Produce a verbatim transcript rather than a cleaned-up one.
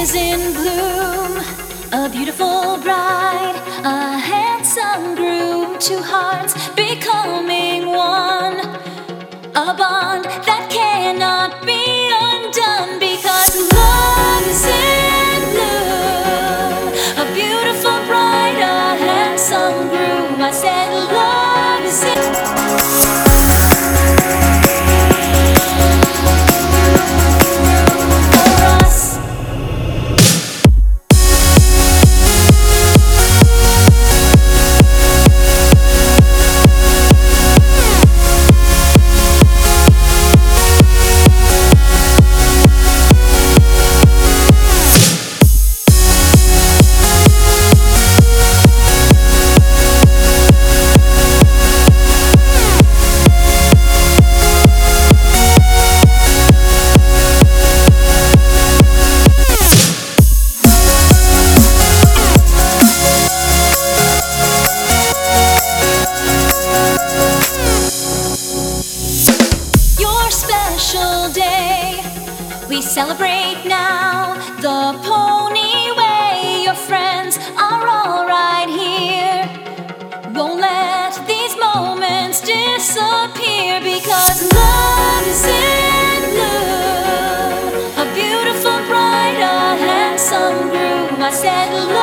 is in bloom, a beautiful bride, a handsome groom, two hearts becoming one, a bond that cannot be undone because love is in bloom, a beautiful bride, a handsome groom. I said love is in day. We celebrate now the pony way. Your friends are all right here. Won't let these moments disappear because love is in bloom, a beautiful bride, a handsome groom. I said